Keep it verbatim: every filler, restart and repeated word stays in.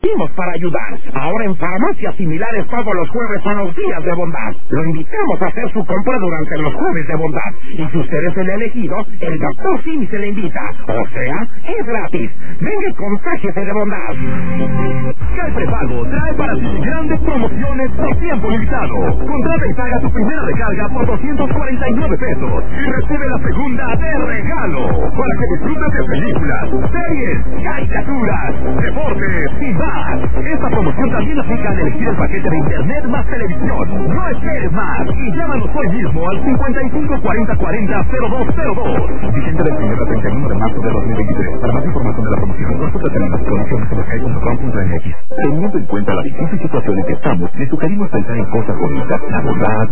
Dimos para ayudar. Ahora en farmacias similares todos los jueves son los días de bondad. Lo invitamos a hacer su compra durante los jueves de bondad. Y si usted es el elegido, el doctor Simi se le invita. O sea, es gratis. Venga y contágiese de bondad. Sky Prepago trae para ti grandes promociones por tiempo limitado. Contrata y paga tu primera recarga por doscientos cuarenta y nueve pesos y recibe la segunda de regalo para que disfrutes de películas, series, caricaturas, deportes y más. Esta promoción también aplica al elegir el paquete de internet más televisión. No esperes más y llámanos hoy mismo al cincuenta y cinco cuarenta cuarenta cero dos cero dos. Vigente del primero al treinta y uno de marzo de dos mil veintitrés. Para más información de la promoción, consulta en las condiciones en sky punto com punto m x. Teniendo en cuenta la difícil situación en que estamos, le sugerimos pensar en cosas bonitas, la bondad,